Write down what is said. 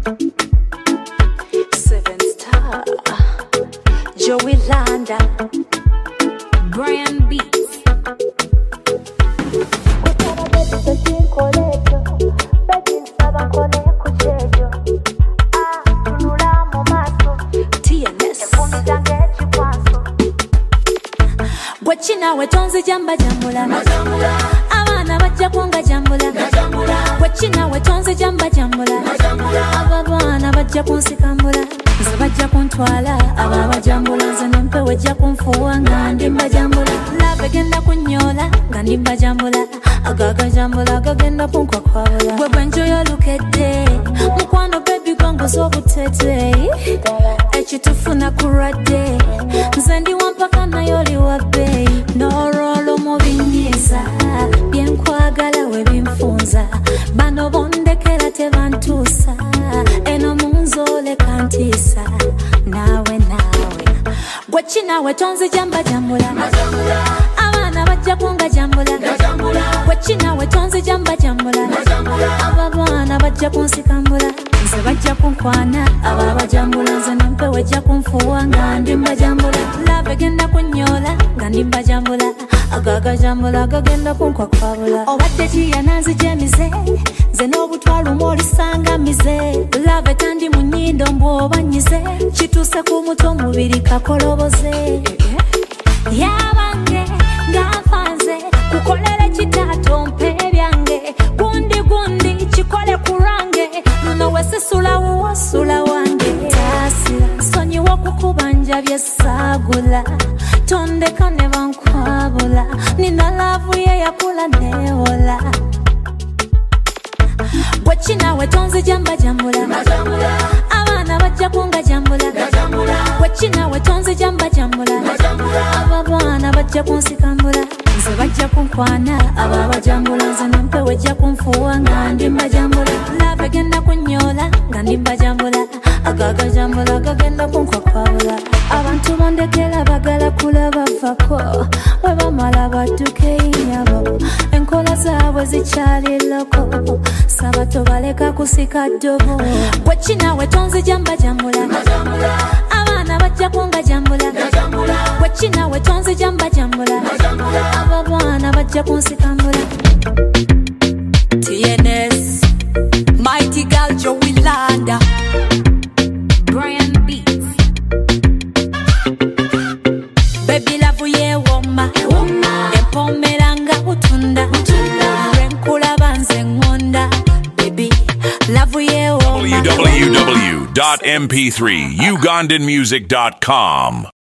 Seven Star, Joey Landa, Brian Beats. Wachina wetonze jamba jambula abana bajja kunga jambula wachina wetonze jamba jambula abana bajja kunsikambula nze bajja kuntwala ababa jambula nze nempe wajja kunfuwa nga ndimba jambula love genda kunyola nga ndimba jambula agaga jambula gagenda kunkwakawula gwe bwenjoyo lukedde mukwano baby gwangu z'obutete ekitufuna kuradde nze ndi wampaka nayo oli wabbe n'olwolo mu binyiza byenkwagala we binfunza bano bondekera tebantuusa eno munzole kantiisa naawe gwe kinawe tonze jamba jambula abaana bajja kunga jambula gwe kinawe tonze jamba jambula abaana bajja kunsikambula nze bajja kunkwana ababa jambula nze nempe wejja kunfuwa nga ndimba jambula love genda kunyola nga ndimba jambula agaga jambula gagenda kunkwakabula obadde kiyananzi gyemize nze n'obutwalo mwolisanga mize love tandi mu nnyindo mbwobanyize kituuse ku mutwe omubiri kakoloboze yabange ngafanze kukolere kitaato mpe byange gundi kikole kurange muno wesisula wuwasula wange tasira nsonyiwa kukubanja byesagula tondeka ne bankwabula nina laavu ye yakula newola gwe kinawe tonze jamba jambula abaana bajja kunga jambula gwe kinawe tonze jamba jambula abaana bajja kunsikambula nze bajja kunkwana ababa jambula nze nempe wejja kunfuwa nga ndimba jambula love genda kunyola nga ndimba jambula agaga jambula gagenda kunkwakabula abantu bondekera bagala kulaba vako we bamala badduke inyabo enkola zaabwe zikyali loko saba tobaleka kusika ddobo gwe kinawe tonze jamba jambula abaana bajja kunga jambula gwe kinawe tonze jamba jambula abaana bajja kunsikambula TNS Mighty Girl Joey Landa Brian Beats Baby love ye woma empomeranga butunda renkula banze ngonda baby love ye woma www.mp3ugandanmusic.com